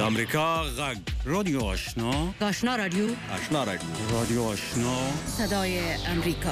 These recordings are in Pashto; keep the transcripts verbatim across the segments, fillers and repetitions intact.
امریکا غږ رادیو آشنا آشنا رادیو آشنا رادیو رادیو آشنا صدای امریکا.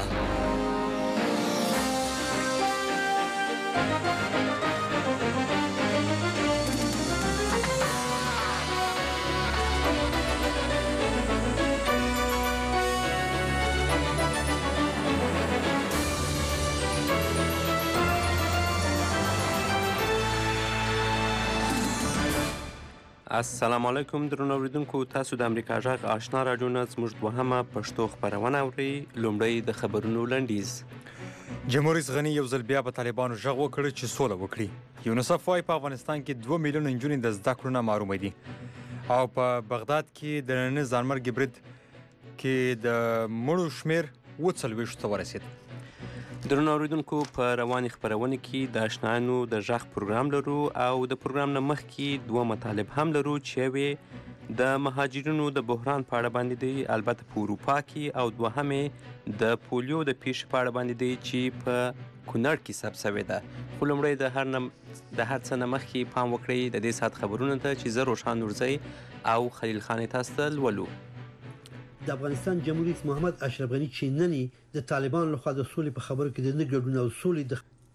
السلام علیکم درنو اوریدونکو، تاسو د امریکا غږ آشنا رادیو نه زموږ دوهمه پښتو خپرونه اورئ. لومړی د خبرونو لنډیز. جمهوریت رئیس غني یو ځل بیا په طالبانو غږ وکړ چې سوله وکړي. یونیسف وايي په افغانستان کې دوه میلیونه نجونې د زده کړو نه محرومه دي. او په بغداد کې د نن ځانمرګي برید کې د مړو شمیر اووه څلوېښتو ته ورسېد. درنو اوریدونکو، په روانې خپرونې کې د اشنایانو د غږ پروګرام لرو او د پروګرام نه مخکې دوه مطالب هم لرو چې یوې د مهاجرینو د بحران په اړه باندې دی، البته په اروپا کې، او دوهمې د پولیو د پیښې په اړه باندې دی چې په کونړ کې ثبت شوې ده. خو لومړی د هر نه د هر څه نه مخکې پام وکړئ د دې ساعت خبرونو ته چې زه روښان نورزی او خلیل خان تاسو ته لولو. د افغانستان جمهوریت رئیس محمد اشرف غني چې نن د طالبان لخوا د سولې په خبرو کې د نه ګډون او سولې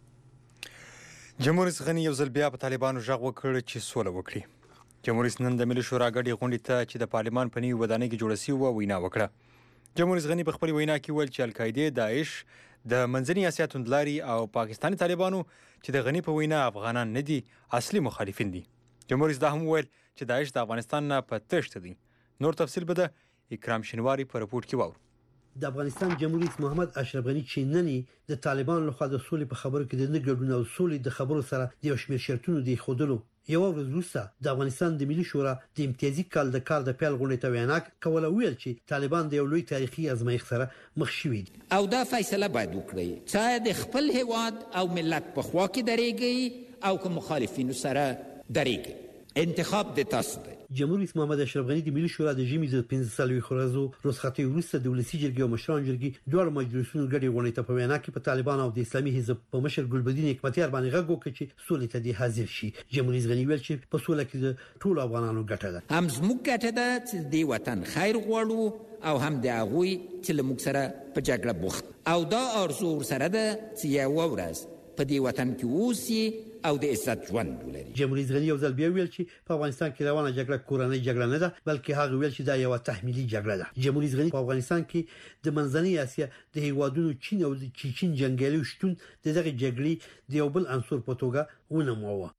د جمهوریت رئیس غني یو ځل بیا په طالبانو غږ وکړ چې سوله وکړي. جمهوریت رئیس نن د ملي شورا غړي غونډې ته چې د پارلمان په نوي ودانۍ کې جوړه شوې وه وینا وکړه. جمهوریت رئیس غني په خپل وینا کې ویل چې القاعده، داعش، د منځني اسیا توندلاري او پاکستاني طالبانو چې د غني په وینا افغانان نه دي، اصلي مخالفین دي. جمهوریت رئیس دا هم ویل چې داعش د افغانستان نه په تښت دي. نور تفصیل به د اکرام شینواری په رپورت کې واورو. د افغانستان جمهوریت رئیس محمد اشرف غني چې نن د طالبان لخوا د سولې په خبرو کې د نه ګډون او سولې د خبرو سره د یو شمېر شرطونو دی خودلو یو ورځ وروسته د افغانستان د ملي شورا د امتیازي کال د کار د پیل غونډې ته وینا کوله، ویل چې طالبان د یو لوی تاریخي ازمایښت سره مخ شوي دي او دا فیصله باید وکړي چې د خپل هیواد او ملت په خوا کې درېږي او که مخالفینو سره درېږي. انتخاب د تاسو دی. جمهوریت رئیس محمد اشرف غني د ملي شورا د ژمي د پنځه څلوېښتو ورځو رخصتۍ وروسته د ولسي جرګې او مشرانو جرګې دواړو مجلسونو ګډې غونډې ته په وینا کې په طالبان او د اسلامي حزب په مشر ګلبدین حکمتیار باندې غږ وکړ چې سولې ته دې حاضر شي. جمهوریت رئیس غني ویل چې په سوله کې د ټولو افغانانو ګټه ده. هم زموږ ګټه ده چې د وطن خیر غواړو او هم د هغوی چې له موږ سره په جګړه بوخت، او دا آرزو ورسره ده چې یوه ورځ په دې وطن کې اوسي او د عزت ژوند ولري. جمهوریت غني یو ځل بیا ویل چې په افغانستان کې روانه جګړه کورنۍ جګړه نه ده، بلکې هغه ویل چې دا یو تحمیلي جګړه ده. جمهوریت غني په افغانستان کې د منځنۍ اسیا د هیوادونو چین او د چین جنگیالي شتون د دغه جګړې د یو بل عنصر په توګه ونوموه.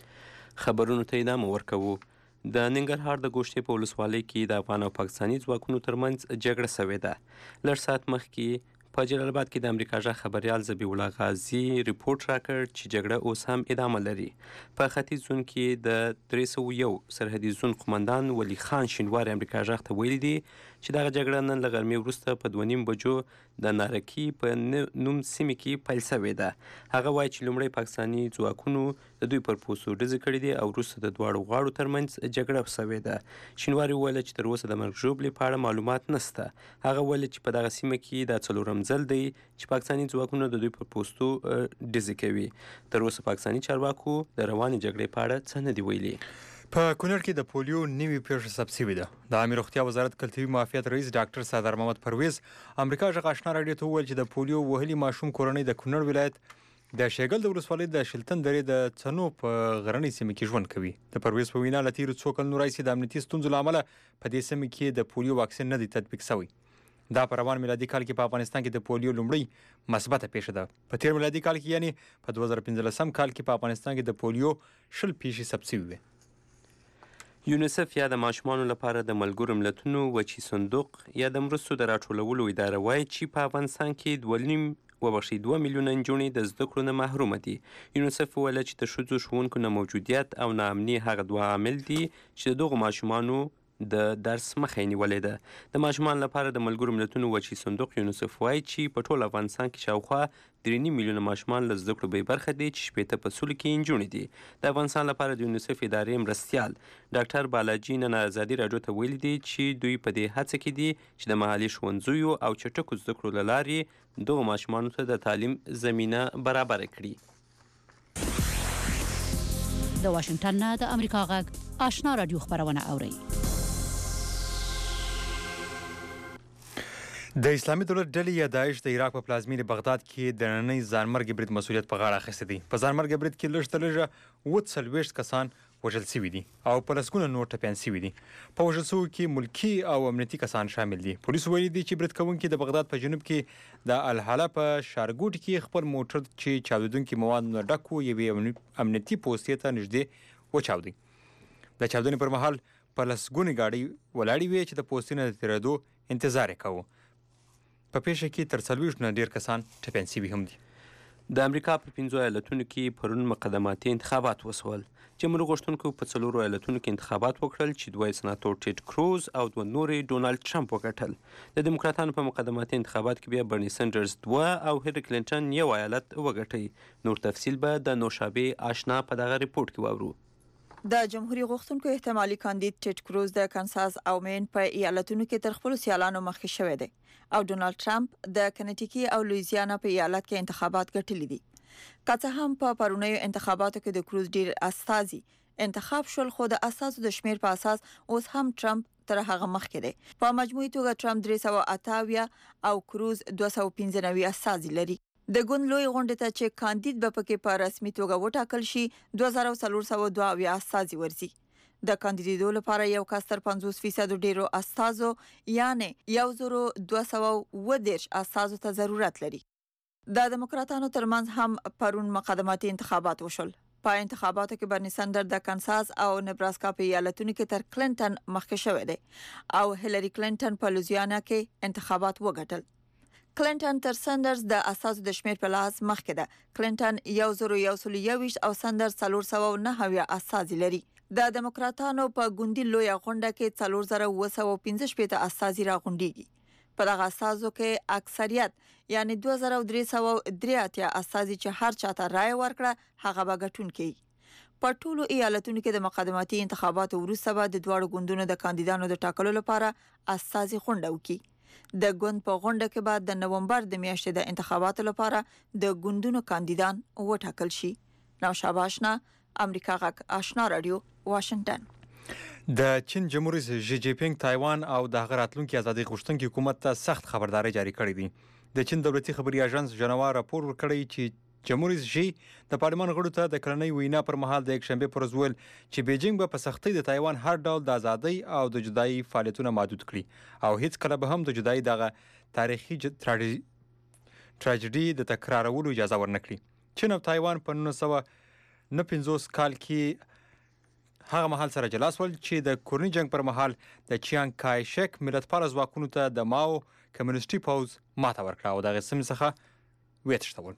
خبرونو ته ادامه ورکوو. د ننګرهار د ګوشتې په ولسوالۍ کې د افغان او پاکستاني ځواکونو ترمنځ جګړه شوې ده. لږ ساعت مخکې په جلال آباد کې د امریکا غږ خبريال ذبیح الله غازي ریپورت راکړ چې جګړه اوس هم ادامه لري. په ختیځ زون کې د درې سوه یو سرحدي زون قومندان ولی خان شینواری امریکا غږ ته ویلي دي چې دغه جګړه نن له غرمې وروسته په دوه نیم بجو د نارکي په نوم سیمې کې پیل شوې ده. هغه وایي چې لومړی پاکستاني ځواکونو د دوی پر پوستو ډزې کړې دي او وروسته د دواړو غاړو ترمنځ جګړه شوې ده. شینواری وویل چې تر اوسه د مرګ ژوبلې په اړه معلومات نشته. هغه ویل چې په دغه سیمه کې دا څلورم ځل دی چې پاکستاني ځواکونه د دوی پر پوستو ډزې کوي. تر اوسه پاکستاني چارواکو د روانې جګړې په اړه څه نه دي ویلي. په کونړ کې د پولیو نوې پیښه ثبت شوې ده. د عامه روغتیا وزارت کلتوري معافیت رئیس ډاکټر سردار محمد پرویز امریکا غږ آشنا راډیو ته وویل چې د پولیو وهلي ماشوم کورنۍ د کونړ ولایت د شیګل د ولسوالۍ د شلتن درې د څنو په غرنۍ سیمه کې ژوند کوي. د پرویز په وینا له تیرو څو کلونو راهیسې د امنیتي ستونزو له امله په دې سیمه کې د پولیو واکسین نه دی تطبیق شوی. دا په روان میلادي کال کې په افغانستان کې د پولیو لومړی مثبته پیښه ده. په تیر میلادي کال کې یعنی په دوه زره پنځلسم کال کې په افغانستان کې د پولیو شل پیښې ثبت شوې وې. یونیسف یا د ماشومانو لپاره د ملګرو ملتونو وچی صندوق یا د مرستو د راټولولو اداره وایي چې په افغانستان کې دوه نیم وبخښئ دوه میلیونه نجونې د زده کړو نه محرومه دي. یونیسف وویل چې د ښځو ښوونکو نه موجودیت او ناامني هغه دوه عامل دي چې د دغو ماشومانو د درس مخه نیولې ده. د ماشومانو لپاره د ملګرو ملتونو وچی صندوق یونیسف وایي چې په ټول افغانستان کې شاوخوا درې نیم میلیونه ماشومان له زده کړو بې برخه دي چې شپېته په سلو کې نجونې دي. د افغانستان لپاره د یونیسف ادارې مرستیال ډاکټر بالاجي نن ازادي راډیو ته ویلي دي چې دوی په دې هڅه کې دي چې د محلي ښوونځیو او چټکو زده کړو له لارې دغو ماشومانو ته د تعلیم زمینه برابره کړي. د واشنگټن نه د امریکا غږ آشنا رادیو خبرونه اوري. د اسلامي دولت ډلې یا داعش د عراق په پلازمینه بغداد کې د نننۍ ځانمرګ برید مسؤلیت په غاړه اخیستی دی. په ځانمرګ برید کې لږ تر لږه اووه څلوېښت کسان وژل شوي دي او په لسګونه نور ټپیان شوي دي. په وژل شویو کې ملکي او امنیتي کسان شامل دي. پولیسو ویلي دي چې برید کوونکي د بغداد په جنوب کې د الحاله په ښارګوټي کې خپل موټر چې چاودونکي مواد نه ډک و یوې امنیتي پوستې ته نږدې وچاودي. د چاودنې پر مهال په لسګونې ګاډۍ ولاړې وې چې د پوستې نه د تېرېدو انتظار یې کوه. په پیښه کې تر څلوېښت نه ډېر کسان ټپیان شوي هم دي. د امریکا په پنځو ایالتونو کې پرون مقدماتي انتخابات وسول. جمهور غوښتونکو په څلورو ایالتونو کې انتخابات وکړل چې دوه سناتور ټیډ کروز او دوه نورې ډونالډ ټرمپ وګټل. د دیموکراتانو په مقدماتي انتخابات کې بیا برني سنډرز دوه او هیلري کلینټن یو ایالت وګټي. نور تفصیل به د نوشابه آشنا په دغه ریپورت کې واورو. د جمهوریت غوښتونکو احتمالي کاندید ټیډ کروز د کانساس او مین په ایالتونو کې تر خپل سیالانو مخکې شوی دی او ډونالډ ټرمپ د کنټیکي او لویزیانا په ایالت کې انتخابات ګټلي دي. که څه هم په پرونیو انتخاباتو کې د کروز ډیر استازي انتخاب شول، خو د اساسو د شمیر په اساس اوس هم ټرمپ تر هغه مخکې دی. په مجموعي توګه ټرمپ درې سوه اته اویا او کروز دوه سوه پنځه نوي استازي لري. د ګوند لوی غونډې ته چې کاندید به پکې په رسمي توګه وټاکل شي دوه زره څلور سوه دوه اویا استازي ورځي. د کاندیدېدو لپاره یو کس تر پنځوس فیصد ډیرو استازو یعنی یو زره دوه سوه اووه دېرش استازو ته ضرورت لري. د دیموکراتانو ترمنځ هم پرون مقدماتي انتخابات وشول. په انتخاباتو کې برني سنډر د کانساس او نبراسکا په ایالتونو کې تر کلینټن مخکې شوی دی او هیلري کلینټن په لوزیانا کې انتخابات وګټل. کلینټن تر سندرز د اساسو د شمیر په لحاظ مخکې ده. کلینټن یو زره یو سل یوویشت او سندرز څلور سوه نهه اویا استازي لري. د دیموکراتانو په ګوندي لوی غونډه کې څلور زره اووه سوه پنځه شپېته استازي راغونډيږي. په دغه اساسو کې اکثریت یعنی دوه زره درې سوه درې اتیا استازي چې هر چاته رائے ورکړه هغه به ګټونکي. په ټولو ایالتونو کې د مقدماتي انتخاباتو وروسته به د دواړو ګوندونو د کاندیدانو د ټاکلو لپاره استازي غونډه وکړي. د ګوند په غونډه کې بعد د نومبر د میاشتې د انتخاباتو لپاره د ګوندونو کاندیدان وټاکل شي. نوشابه آشنا، امریکا غږ آشنا رادیو، واشنگټن. د چین جمهوریت ژی جی پینګ تایوان او د هغه راتلونکي ازادي غوښتونکي حکومت ته سخت خبرداري جاری کړې دي. د چین دولتي خبري اژانس ژنوا راپور ورکړی چې جمهوریت ژی د پارلمان غړو ته د کلنۍ وینا پر مهال د یکشنبه پر ورځ ویل چې بیجینګ به په سختۍ د تایوان هر ډول د ازادۍ او د جدایي فعالیتونه محدود کړي او هیڅ کله به هم د جدایي دغه تاریخي تراژیدي د تکرارولو اجازه ورنکړي. چین او تایوان په نولس سوه نه پنځوس کال کې هغه مهال سره جلا شول چې د کورني جنگ پر مهال د چیانګ کای شک ملتپال ځواکونو ته د ماو کمیونستي پوز ماته ورکړه او دغه سیمې څخه ویتښتول.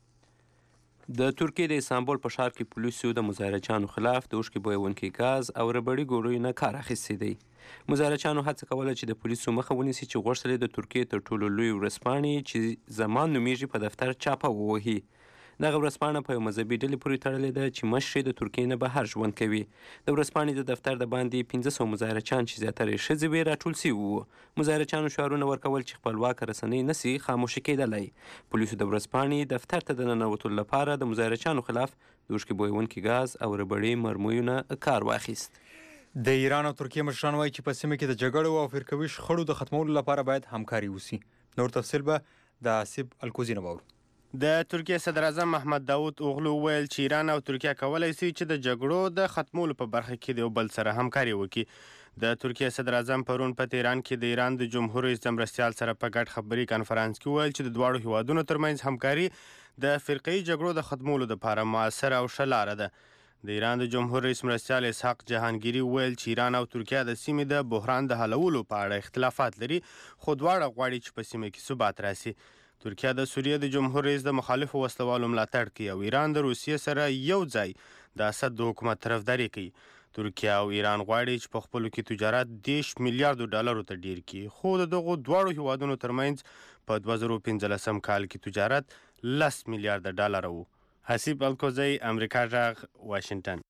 د ترکیې د استانبول په ښار کې پولیسو د مظاهرچیانو خلاف د اوښکې بویونکي ګاز او ربړي ګولیو نه کار اخیستی دی. مظاهرچیانو هڅه کوله چې د پولیسو مخه ونیسي چې غوښتل د ترکیې تر ټولو لوی ورځپاڼې چې زمان نومیږي په دفتر چاپه ووهي. دغه ورځپاڼه په یو مذهبي ډلې پورې تړلې ده چې مشر د ترکیې نه بهر ژوند کوي. د ورځپاڼې د دفتر د باندې پنځه سوه مظاهرچیان چې زیاتره یې ښځې وې راټول شوي وو. مظاهرچیانو شعارونه ورکول چې خپلواکه رسنۍ نشي خاموشه کېدلی. پولیسو د ورځپاڼې دفتر ته د ننوتلو لپاره د مظاهرچیانو خلاف د اوښکې بویونکي ګاز او ربړي مرمیو نه کار واخیست. د ایران او ترکیې مشران وایي چې په سیمه کې د جګړو او فرقوي شخړو د ختمولو لپاره باید همکاري وشي. نور تفصیل به د آصف الکوزي نه واورو. د ترکیې صدر اعظم محمد داود اوغلو ویل چې ایران او ترکیه کولی شي چې د جګړو د ختمولو په برخه کې د یو بل سره همکاري وکړي. د ترکیې صدر اعظم پرون په تهران کې د ایران د جمهور رئیس د مرستیال سره په ګډ خبري کانفرنس کې ویل چې د دواړو هیوادونو ترمنځ همکاري د فرقه‌ایي جګړو د ختمولو لپاره مؤثره او ښه لاره ده. د ایران د جمهور رئیس مرستیال اسحاق جهانگیري ویل چې ایران او ترکیه د سیمې د بحران د حلولو په اړه اختلافات لري، خو دواړه غواړي چې په سیمه کې ثبات راسي. ترکیه د سوریې د جمهور رئیس د مخالفو وسلوالو ملاتړ کوي او ایران د روسیې سره یو ځای د اسد د حکومت طرفداري کوي. ترکیه او ایران غواړي چې په خپلو کې تجارت دېرش میلیارډو ډالرو ته ډیر کړي، خو د دغو دواړو هیوادونو ترمنځ په دوه زره پنځلسم کال کې تجارت لس میلیارډه ډالر وو. حسیب الکوزی، امریکا غږ، واشنگټن.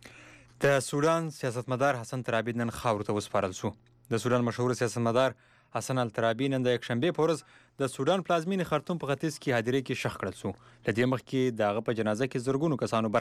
د سودان سیاستمدار حسن ترابي نن خاورو ته وسپارل شو. د سودان مشهور سیاستمدار حسن الترابي نن د یکشنبه په ورځ د سودان پلازمینې خرطوم په ختیځ کې هدیره کې شخ کړل شو. لدې مخکې دغه په جنازه کې زرګونو کسانو